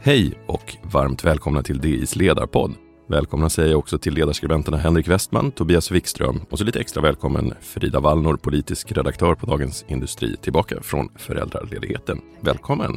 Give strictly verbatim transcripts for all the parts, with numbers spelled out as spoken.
Hej och varmt välkomna till D I:s ledarpodd. Välkomna säger jag också till ledarskribenterna Henrik Westman, Tobias Wikström och så lite extra välkommen Frida Wallnor, politisk redaktör på Dagens Industri, tillbaka från föräldraledigheten. Välkommen!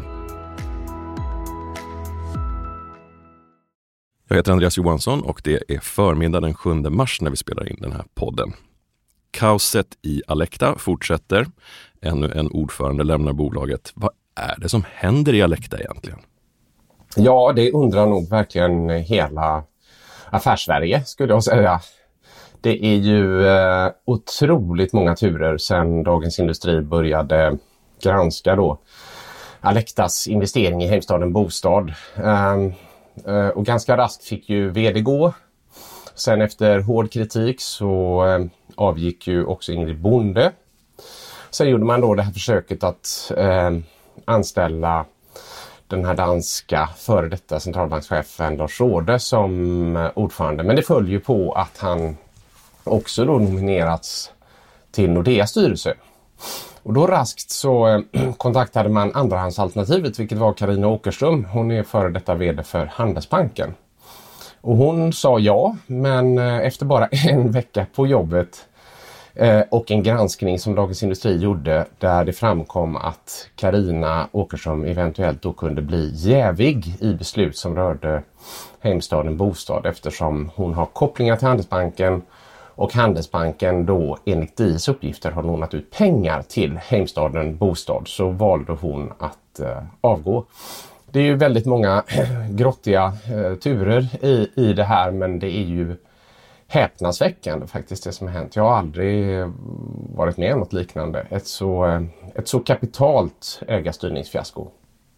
Jag heter Andreas Johansson och det är förmiddag den sjunde mars när vi spelar in den här podden. Kaoset i Alecta fortsätter. Ännu en ordförande lämnar bolaget. Vad är det som händer i Alecta egentligen? Ja, det undrar nog verkligen hela affärssverige skulle jag säga. Det är ju eh, otroligt många turer sedan Dagens Industri började granska då Alectas investering i Heimstaden Bostad. Eh, eh, och ganska raskt fick ju vd gå. Sen efter hård kritik så eh, avgick ju också Ingrid Bonde. Sen gjorde man då det här försöket att eh, anställa den här danska före detta centralbankschefen Lars Råde som ordförande. Men det följer ju på att han också då nominerats till Nordeas styrelse. Och då raskt så kontaktade man andrahandsalternativet, vilket var Carina Åkerström. Hon är före detta vd för Handelsbanken. Och hon sa ja, men efter bara en vecka på jobbet och en granskning som Dagens Industri gjorde där det framkom att Carina Åkerström eventuellt då kunde bli jävig i beslut som rörde Heimstaden Bostad eftersom hon har kopplingar till Handelsbanken och Handelsbanken då enligt D I:s uppgifter har lånat ut pengar till Heimstaden Bostad, så valde hon att uh, avgå. Det är ju väldigt många grottiga uh, turer i, i det här, men det är ju häpnadsväckande faktiskt det som har hänt. Jag har aldrig varit med om något liknande. Ett så, ett så kapitalt ägarstyrningsfiasko.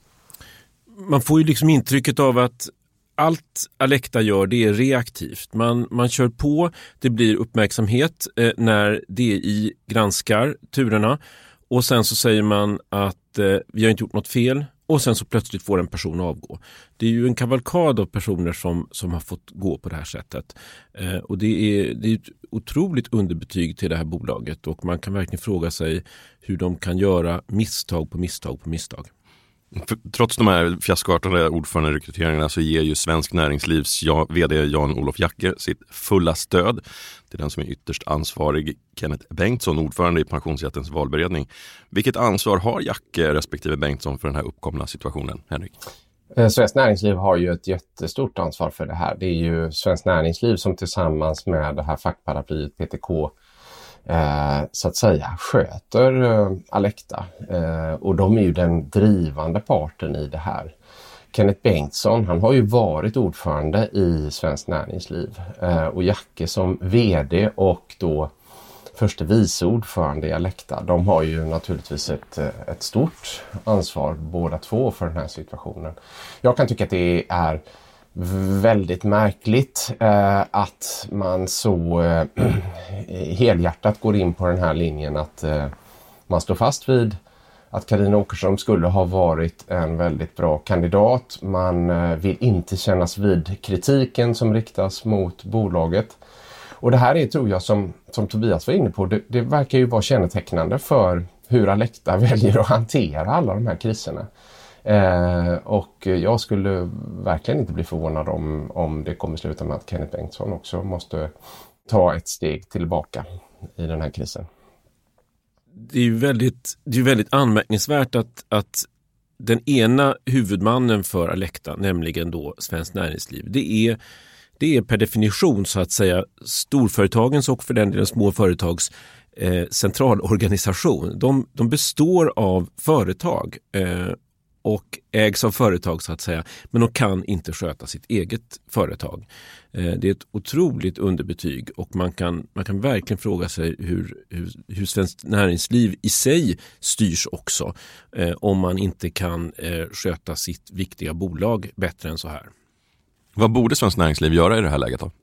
Man får ju liksom intrycket av att allt Alecta gör, det är reaktivt. Man, man kör på, det blir uppmärksamhet eh, när D I granskar turerna. Och sen så säger man att eh, vi har inte gjort något fel. Och sen så plötsligt får en person avgå. Det är ju en kavalkad av personer som, som har fått gå på det här sättet. Eh, och det är, det är ett otroligt underbetyg till det här bolaget. Och man kan verkligen fråga sig hur de kan göra misstag på misstag på misstag. Trots de här fiaskoartade ordföranderekryteringarna så ger ju Svensk Näringslivs vd Jan-Olof Jacke sitt fulla stöd till den som är ytterst ansvarig, Kenneth Bengtsson, ordförande i Pensionsrättens valberedning. Vilket ansvar har Jacke respektive Bengtsson för den här uppkomna situationen, Henrik? Svensk Näringsliv har ju ett jättestort ansvar för det här. Det är ju Svensk Näringsliv som tillsammans med det här fackparaplyet P T K Eh, så att säga sköter eh, Alecta eh, och de är ju den drivande parten i det här. Kenneth Bengtsson, han har ju varit ordförande i Svensk Näringsliv eh, och Jacke som vd och då förste vice ordförande i Alecta, de har ju naturligtvis ett, ett stort ansvar båda två för den här situationen. Jag kan tycka att det är väldigt märkligt eh, att man så eh, helhjärtat går in på den här linjen att eh, man står fast vid att Carina Åkerström skulle ha varit en väldigt bra kandidat. Man eh, vill inte kännas vid kritiken som riktas mot bolaget. Och det här är, tror jag, som, som Tobias var inne på, det, det verkar ju vara kännetecknande för hur Alecta väljer att hantera alla de här kriserna. Eh, och jag skulle verkligen inte bli förvånad om, om det kommer sluta med att Kenneth Bengtsson också måste ta ett steg tillbaka i den här krisen. Det är ju väldigt, det är väldigt anmärkningsvärt att, att den ena huvudmannen för Alecta, nämligen då Svensk Näringsliv, det är, det är per definition så att säga storföretagens och för den delen småföretags eh, centralorganisation. De, de består av företag eh, och ägs av företag så att säga, men de kan inte sköta sitt eget företag. Eh, det är ett otroligt underbetyg och man kan, man kan verkligen fråga sig hur, hur, hur Svenskt Näringsliv i sig styrs också eh, om man inte kan eh, sköta sitt viktiga bolag bättre än så här. Vad borde Svenskt Näringsliv göra i det här läget då?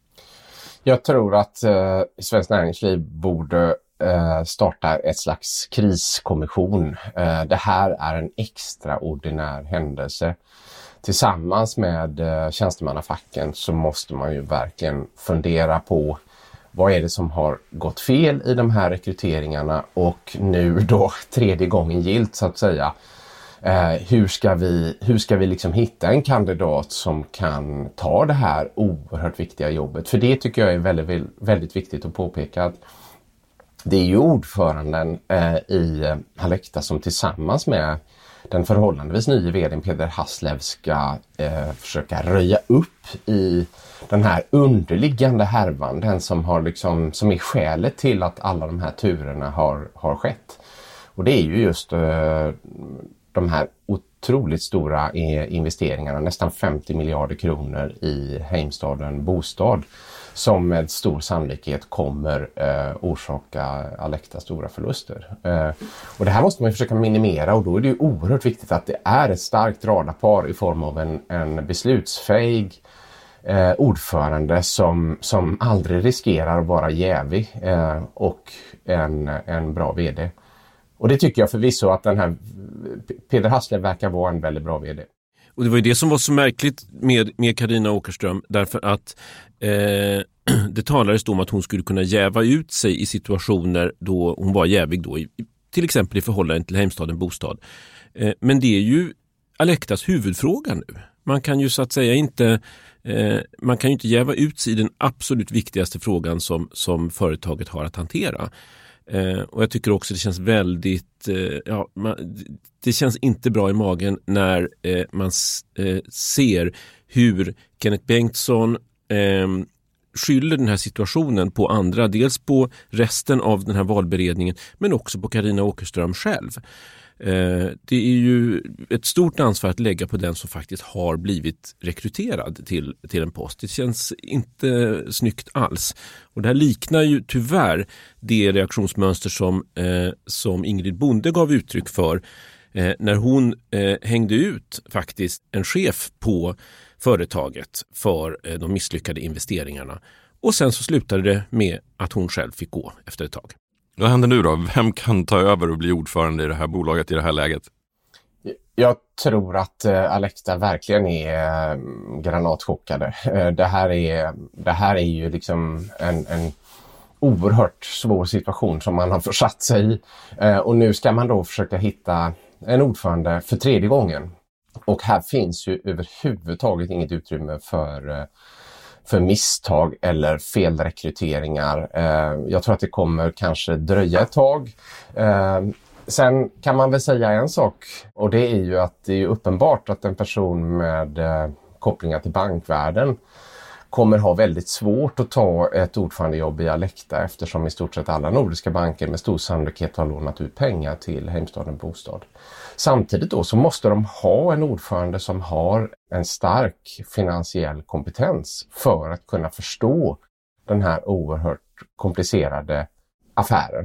Jag tror att eh, Svenskt Näringsliv borde eh, starta ett slags kriskommission. Eh, det här är en extraordinär händelse. Tillsammans med eh, tjänstemannafacken så måste man ju verkligen fundera på vad är det som har gått fel i de här rekryteringarna och nu då tredje gången gilt så att säga. Eh, hur ska vi, hur ska vi liksom hitta en kandidat som kan ta det här oerhört viktiga jobbet? För det tycker jag är väldigt, väldigt viktigt att påpeka, att det är ju ordföranden eh, i Alecta som tillsammans med den förhållandevis nya vdn Peter Haslev ska eh, försöka röja upp i den här underliggande härvan, den som, har liksom, som är skälet till att alla de här turerna har, har skett. Och det är ju just eh, de här otroligt stora investeringarna, nästan femtio miljarder kronor i Heimstaden Bostad, som med stor sannolikhet kommer eh, orsaka Alecta stora förluster. Eh, och det här måste man ju försöka minimera, och då är det ju oerhört viktigt att det är ett starkt radarpar i form av en, en beslutsfähig eh, ordförande som, som aldrig riskerar att vara jävig eh, och en, en bra vd. Och det tycker jag förvisso att den här Peter Haslev verkar vara en väldigt bra vd. Och det var ju det som var så märkligt med, med Carina Åkerström, därför att eh, det talades då om att hon skulle kunna jäva ut sig i situationer då hon var jävig då, i, till exempel i förhållande till Heimstaden Bostad. Eh, men det är ju Alectas huvudfråga nu. Man kan ju så att säga inte, eh, man kan ju inte jäva ut sig i den absolut viktigaste frågan som, som företaget har att hantera. Eh, och jag tycker också det känns väldigt, eh, ja, man, det känns inte bra i magen när eh, man s- eh, ser hur Kenneth Bengtsson eh, skyller den här situationen på andra, dels på resten av den här valberedningen men också på Carina Åkerström själv. Eh, det är ju ett stort ansvar att lägga på den som faktiskt har blivit rekryterad till, till en post. Det känns inte snyggt alls. Och det här liknar ju tyvärr det reaktionsmönster som, eh, som Ingrid Bonde gav uttryck för eh, när hon eh, hängde ut faktiskt en chef på företaget för eh, de misslyckade investeringarna. Och sen så slutade det med att hon själv fick gå efter ett tag. Vad händer nu då? Vem kan ta över och bli ordförande i det här bolaget i det här läget? Jag tror att eh, Alecta verkligen är eh, granatchockade. Eh, det, här är, det här är ju liksom en, en oerhört svår situation som man har försatt sig i. Eh, och nu ska man då försöka hitta en ordförande för tredje gången. Och här finns ju överhuvudtaget inget utrymme för... Eh, för misstag eller felrekryteringar. Jag tror att det kommer kanske dröja ett tag. Sen kan man väl säga en sak, och det är ju att det är uppenbart att en person med kopplingar till bankvärlden kommer ha väldigt svårt att ta ett ordförandejobb i Alecta, eftersom i stort sett alla nordiska banker med stor sannolikhet har lånat ut pengar till Heimstaden Bostad. Samtidigt då så måste de ha en ordförande som har en stark finansiell kompetens för att kunna förstå den här oerhört komplicerade affären.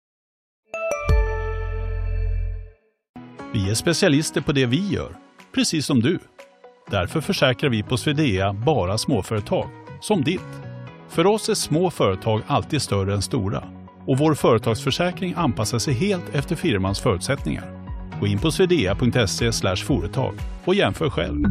Vi är specialister på det vi gör, precis som du. Därför försäkrar vi på Swedea bara småföretag, som ditt. För oss är små företag alltid större än stora. Och vår företagsförsäkring anpassar sig helt efter firmans förutsättningar. Gå in på swedea punkt se slash företag och jämför själv.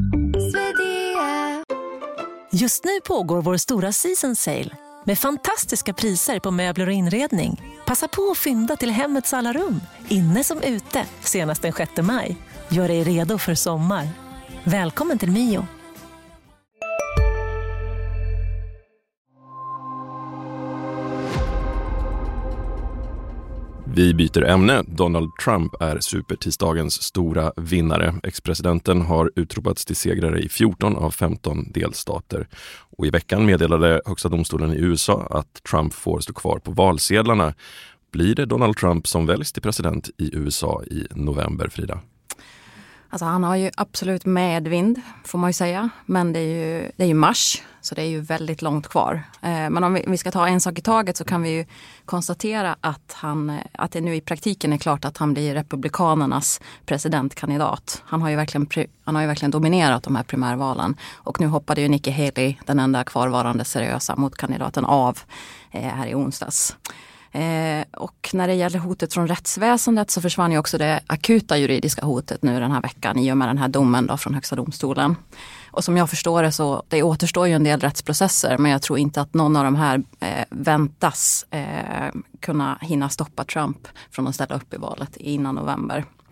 Just nu pågår vår stora season sale med fantastiska priser på möbler och inredning. Passa på att fynda till hemmets alla rum, inne som ute, senast den sjätte maj. Gör dig redo för sommar. Välkommen till Mio. Vi byter ämne. Donald Trump är supertisdagens stora vinnare. Ex-presidenten har utropats till segrare i fjorton av femton delstater. Och i veckan meddelade högsta domstolen i U S A att Trump får stå kvar på valsedlarna. Blir det Donald Trump som väljs till president i U S A i november, Frida? Alltså han har ju absolut medvind, får man ju säga. Men det är ju, det är ju mars, så det är ju väldigt långt kvar. Eh, men om vi, om vi ska ta en sak i taget så kan vi ju konstatera att, han, att det nu i praktiken är klart att han blir republikanernas presidentkandidat. Han har ju verkligen, han har ju verkligen dominerat de här primärvalen. Och nu hoppade ju Nikki Haley, den enda kvarvarande seriösa motkandidaten, av eh, här i onsdags. Eh, och när det gäller hotet från rättsväsendet så försvann ju också det akuta juridiska hotet nu den här veckan i och med den här domen då från högsta domstolen. Och som jag förstår det så det återstår ju en del rättsprocesser, men jag tror inte att någon av de här eh, väntas eh, kunna hinna stoppa Trump från att ställa upp i valet innan november.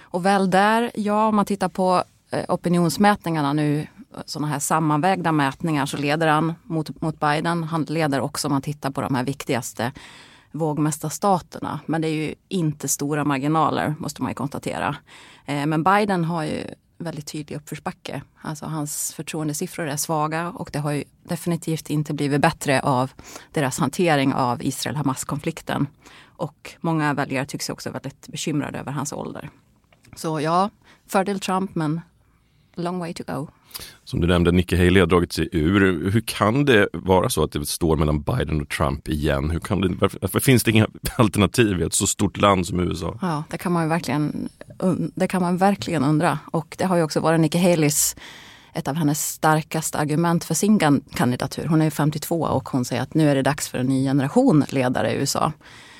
Och väl där, ja, om man tittar på eh, opinionsmätningarna nu, sådana här sammanvägda mätningar, så leder han mot, mot Biden. Han leder också om man tittar på de här viktigaste vågmästarstaterna. Men det är ju inte stora marginaler, måste man ju konstatera. Eh, men Biden har ju väldigt tydlig uppförsbacke. Alltså hans förtroendesiffror är svaga och det har ju definitivt inte blivit bättre av deras hantering av Israel-Hamas-konflikten. Och många väljare tycks också väldigt bekymrade över hans ålder. Så ja, fördel Trump, men long way to go. Som du nämnde, Nikki Haley har dragit sig ur. Hur kan det vara så att det står mellan Biden och Trump igen? Hur kan det, varför, varför finns det inga alternativ i ett så stort land som U S A? Ja, det kan man ju verkligen, det kan man verkligen undra. Och det har ju också varit Nikki Haleys, ett av hennes starkaste argument för sin kandidatur. Hon är femtiotvå och hon säger att nu är det dags för en ny generation ledare i U S A.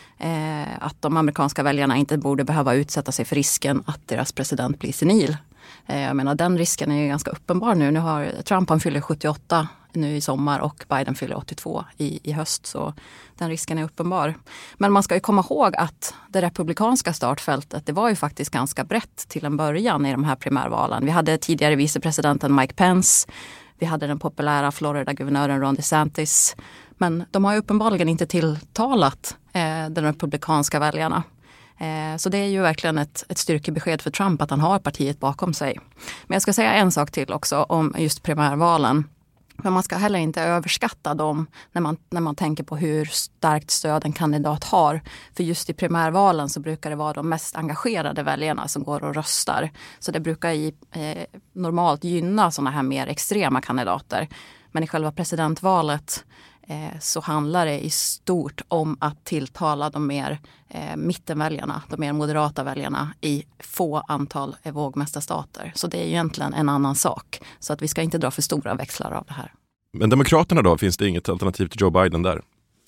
Eh, att de amerikanska väljarna inte borde behöva utsätta sig för risken att deras president blir senil. Eh, jag menar, den risken är ju ganska uppenbar nu. Nu har Trump, han fyller sjuttioåtta nu i sommar och Biden fyller åttiotvå i, i höst. Så den risken är uppenbar. Men man ska ju komma ihåg att det republikanska startfältet, det var ju faktiskt ganska brett till en början i de här primärvalen. Vi hade tidigare vicepresidenten Mike Pence. Vi hade den populära Florida-guvernören Ron DeSantis. Men de har ju uppenbarligen inte tilltalat eh, de republikanska väljarna. Eh, så det är ju verkligen ett, ett styrkebesked för Trump att han har partiet bakom sig. Men jag ska säga en sak till också om just primärvalen. Men man ska heller inte överskatta dem när man, när man tänker på hur starkt stöd en kandidat har. För just i primärvalen så brukar det vara de mest engagerade väljarna som går och röstar. Så det brukar i, eh, normalt gynna sådana här mer extrema kandidater. Men i själva presidentvalet eh, så handlar det i stort om att tilltala de mer eh, mittenväljarna, de mer moderata väljarna i få antal eh, vågmästarstater. Så det är egentligen en annan sak. Så att vi ska inte dra för stora växlar av det här. Men Demokraterna då, finns det inget alternativ till Joe Biden där?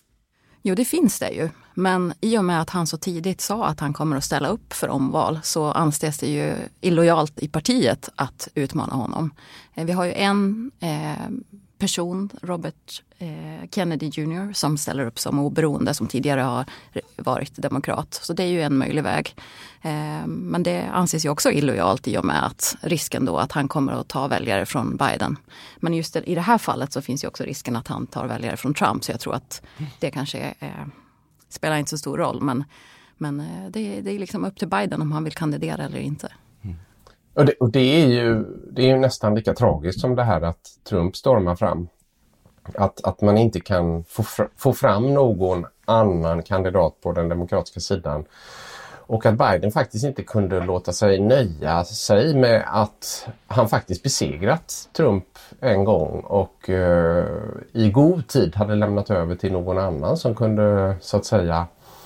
Jo, det finns det ju. Men i och med att han så tidigt sa att han kommer att ställa upp för omval så anses det ju illojalt i partiet att utmana honom. Eh, vi har ju en eh, person, Robert eh, Kennedy junior, som ställer upp som oberoende, som tidigare har varit demokrat. Så det är ju en möjlig väg. Eh, men det anses ju också illojalt i och med att risken då att han kommer att ta väljare från Biden. Men just i det här fallet så finns ju också risken att han tar väljare från Trump. Så jag tror att det kanske eh, spelar inte så stor roll. Men, men eh, det, det är liksom upp till Biden om han vill kandidera eller inte. Och det, och det är ju det är ju nästan lika tragiskt som det här att Trump stormar fram. Att, att man inte kan få, fr- få fram någon annan kandidat på den demokratiska sidan. Och att Biden faktiskt inte kunde låta sig nöja sig med att han faktiskt besegrat Trump en gång. Och eh, i god tid hade lämnat över till någon annan som kunde så att säga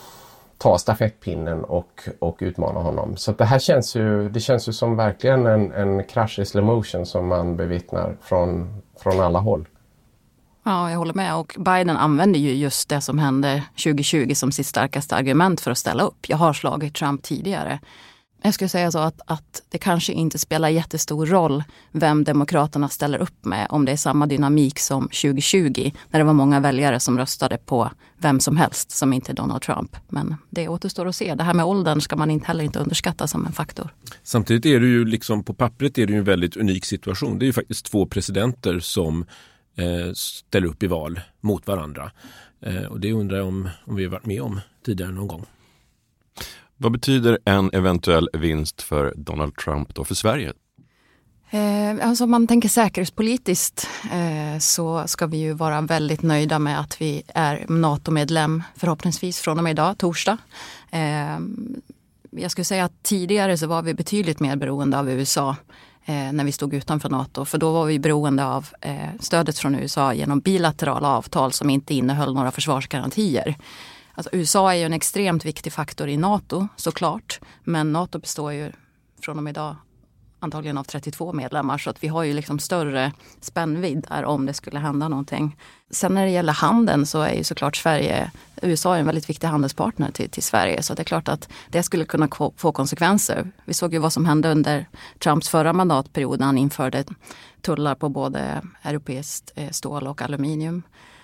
ta stafettpinnen och, och utmana honom. Så det här känns ju, det känns ju som verkligen en, en krasch i slow motion som man bevittnar från, från alla håll. Ja, jag håller med. Och Biden använder ju just det som hände tjugo tjugo som sitt starkaste argument för att ställa upp. Jag har slagit Trump tidigare. Jag skulle säga så att, att det kanske inte spelar jättestor roll vem demokraterna ställer upp med. Om det är samma dynamik som tjugo tjugo. När det var många väljare som röstade på vem som helst som inte Donald Trump. Men det återstår att se. Det här med åldern ska man inte, heller inte underskatta som en faktor. Samtidigt är det ju liksom på pappret är det ju en väldigt unik situation. Det är ju faktiskt två presidenter som eh, ställer upp i val mot varandra. Eh, och det undrar jag om, om vi har varit med om tidigare någon gång. Vad betyder en eventuell vinst för Donald Trump då för Sverige? Eh, alltså om man tänker säkerhetspolitiskt eh, så ska vi ju vara väldigt nöjda med att vi är NATO-medlem förhoppningsvis från och med idag, torsdag. Eh, jag skulle säga att tidigare så var vi betydligt mer beroende av U S A eh, när vi stod utanför NATO. För då var vi beroende av eh, stödet från U S A genom bilaterala avtal som inte innehöll några försvarsgarantier. Alltså U S A är ju en extremt viktig faktor i NATO såklart, men NATO består ju från och med idag antagligen av trettiotvå medlemmar så att vi har ju liksom större spännvidd där om det skulle hända någonting. Sen när det gäller handeln så är ju såklart Sverige, U S A är en väldigt viktig handelspartner till, till Sverige så det är klart att det skulle kunna få konsekvenser. Vi såg ju vad som hände under Trumps förra mandatperiod när han införde tullar på både europeiskt stål och aluminium.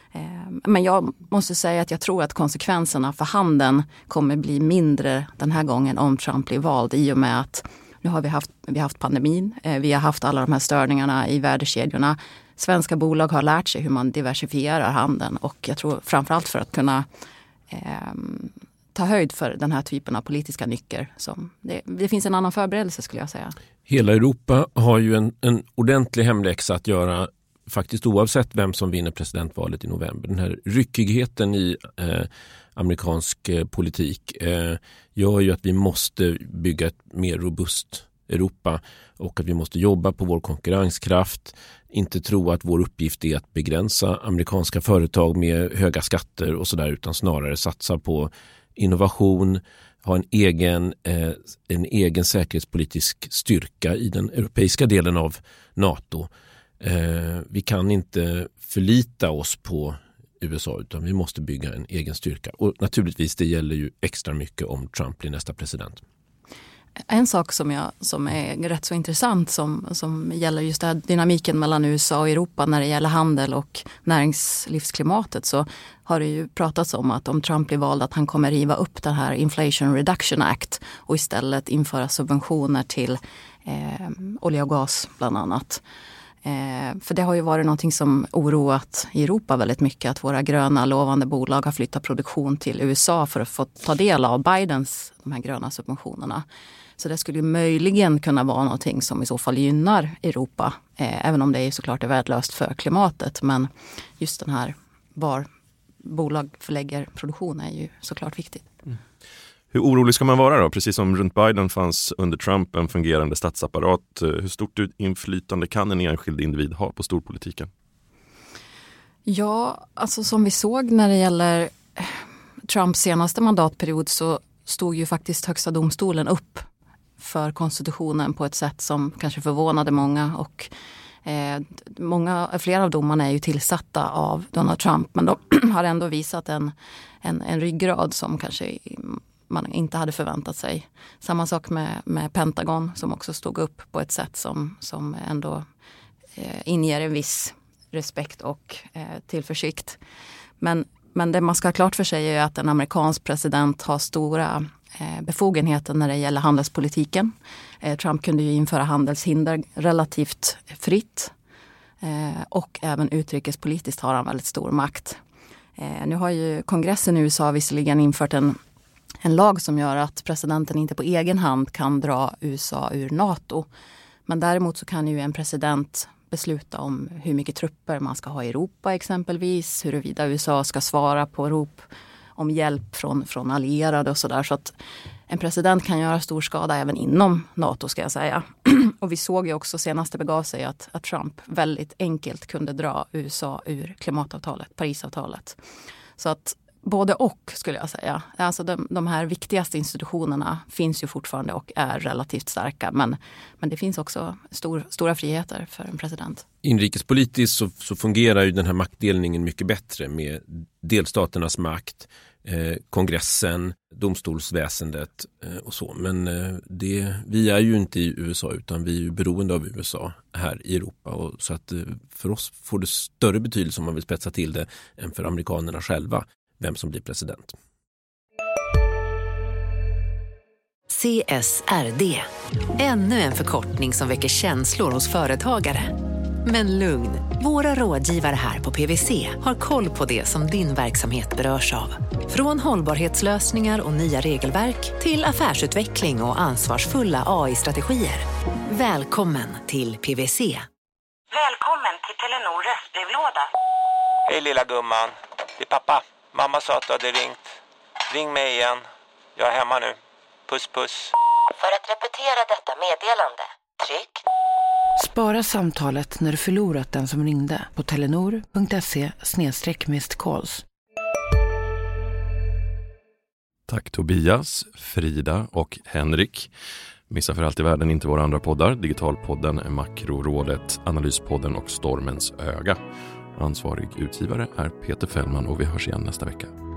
Men jag måste säga att jag tror att konsekvenserna för handeln kommer bli mindre den här gången om Trump blir vald, i och med att nu har vi haft, vi har haft pandemin, vi har haft alla de här störningarna i värdekedjorna. Svenska bolag har lärt sig hur man diversifierar handeln, och jag tror framförallt för att kunna eh, ta höjd för den här typen av politiska nycker. Som det, det finns en annan förberedelse, skulle jag säga. Hela Europa har ju en, en ordentlig hemläxa att göra, faktiskt oavsett vem som vinner presidentvalet i november. Den här ryckigheten i eh, amerikansk eh, politik eh, gör ju att vi måste bygga ett mer robust Europa, och att vi måste jobba på vår konkurrenskraft, inte tro att vår uppgift är att begränsa amerikanska företag med höga skatter och sådär, utan snarare satsa på innovation, ha en egen, eh, en egen säkerhetspolitisk styrka i den europeiska delen av NATO. Eh, vi kan inte förlita oss på U S A, utan vi måste bygga en egen styrka. Och naturligtvis, det gäller ju extra mycket om Trump blir nästa president. En sak som, jag, som är rätt så intressant som, som gäller just den dynamiken mellan U S A och Europa när det gäller handel och näringslivsklimatet, så har det ju pratats om att om Trump blir vald att han kommer riva upp den här Inflation Reduction Act och istället införa subventioner till eh, olja och gas bland annat. Eh, för det har ju varit någonting som oroat i Europa väldigt mycket, att våra gröna lovande bolag har flyttat produktion till U S A för att få ta del av Bidens de här gröna subventionerna. Så det skulle möjligen kunna vara någonting som i så fall gynnar Europa, eh, även om det är såklart är värdelöst för klimatet. Men just den här var bolag förlägger produktion är ju såklart viktigt. Mm. Hur orolig ska man vara då? Precis som runt Biden fanns under Trump en fungerande statsapparat. Hur stort inflytande kan en enskild individ ha på storpolitiken? Ja, alltså som vi såg när det gäller Trumps senaste mandatperiod, så stod ju faktiskt Högsta domstolen upp för konstitutionen på ett sätt som kanske förvånade många, och eh, många, flera av domarna är ju tillsatta av Donald Trump, men de har ändå visat en, en, en ryggrad som kanske man inte hade förväntat sig. Samma sak med, med Pentagon, som också stod upp på ett sätt som, som ändå eh, inger en viss respekt och eh, tillförsikt. Men, men det man ska ha klart för sig är att en amerikansk president har stora eh, befogenheter när det gäller handelspolitiken. Eh, Trump kunde ju införa handelshinder relativt fritt, eh, och även utrikespolitiskt har han väldigt stor makt. Eh, nu har ju kongressen i U S A visserligen infört en En lag som gör att presidenten inte på egen hand kan dra U S A ur NATO. Men däremot så kan ju en president besluta om hur mycket trupper man ska ha i Europa exempelvis. Huruvida U S A ska svara på rop om hjälp från, från allierade och sådär. Så att en president kan göra stor skada även inom NATO, ska jag säga. Och vi såg ju också senast det begav sig att, att Trump väldigt enkelt kunde dra U S A ur klimatavtalet, Parisavtalet. Så att både och, skulle jag säga. Alltså de, de här viktigaste institutionerna finns ju fortfarande och är relativt starka. Men, men det finns också stor, stora friheter för en president. Inrikespolitiskt så, så fungerar ju den här maktdelningen mycket bättre med delstaternas makt, eh, kongressen, domstolsväsendet eh, och så. Men eh, det, vi är ju inte i U S A, utan vi är ju beroende av U S A här i Europa. Och så att eh, för oss får det större betydelse om man vill spetsa till det än för amerikanerna själva, vem som blir president. C S R D. Ännu en förkortning som väcker känslor hos företagare. Men lugn, våra rådgivare här på P W C har koll på det som din verksamhet berörs av. Från hållbarhetslösningar och nya regelverk till affärsutveckling och ansvarsfulla A I-strategier. Välkommen till P W C. Välkommen till Telenor röstbrevlåda. Hej lilla gumman, det är pappa. Mamma sa att du hade ringt. Ring mig igen. Jag är hemma nu. Puss puss. För att repetera detta meddelande, tryck. Spara samtalet när du förlorat den som ringde på telenor punkt se slash missed calls. Tack Tobias, Frida och Henrik. Missa för allt i världen inte våra andra poddar. Digitalpodden, Makrorådet, Analyspodden och Stormens öga. Ansvarig utgivare är Peter Fällman och vi hörs igen nästa vecka.